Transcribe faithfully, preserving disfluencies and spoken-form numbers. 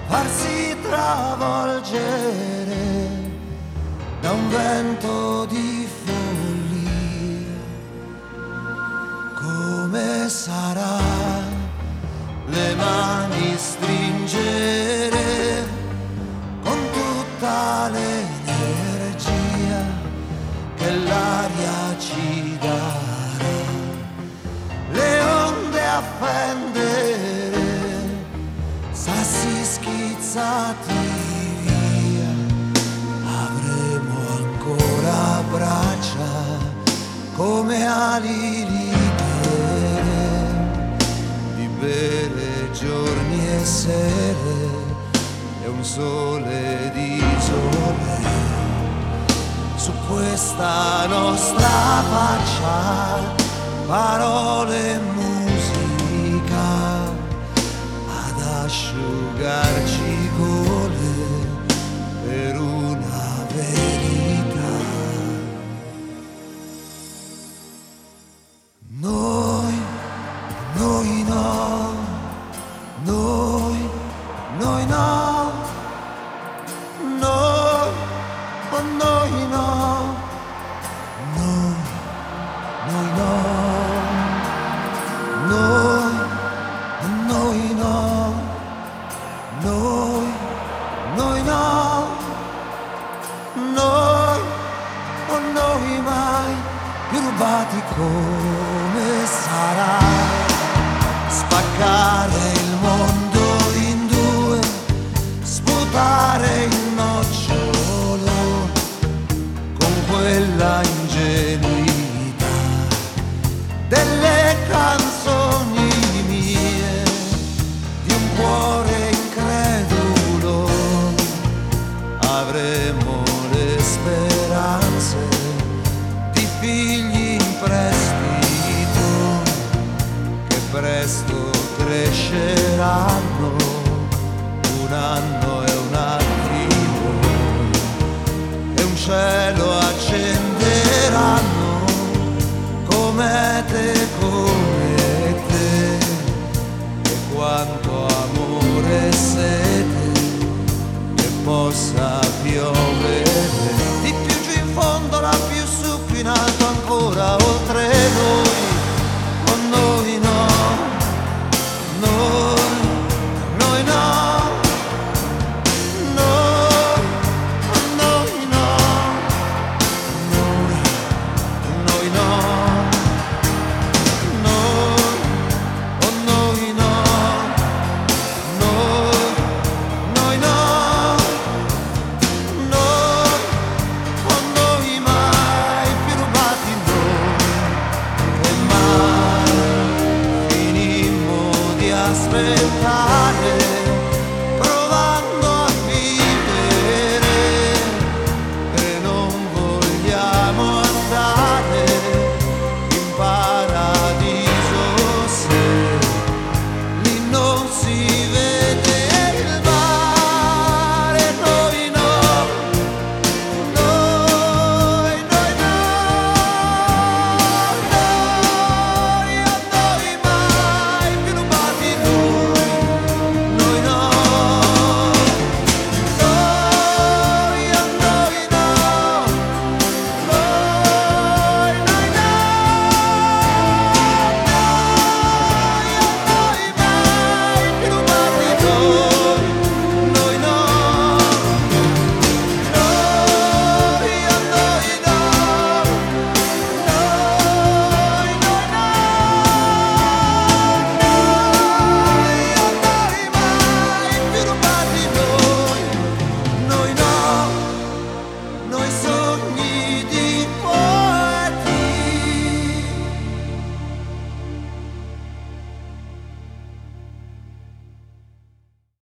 farsi travolgere da un vento di follia. Come sarà le mani stringere con tutta l'energia che l'aria ci darà, le onde affendere, sassi schizzati via, avremo ancora braccia come ali libere di bere giorni e sere e un sole di sole su questa nostra faccia, parole e musica ad asciugarci i gole per una verità. Noi, noi no, noi, noi no, noi, oh noi no, noi, noi no, noi, noi no, noi, noi no, noi, oh noi mai più rubati. Come sarà spaccare il mondo in due, sputare il nocciolo con quella ingenuità delle canzoni mie, di un cuore incredulo. Avremo le speranze di figli in prestito che presto cresceranno un anno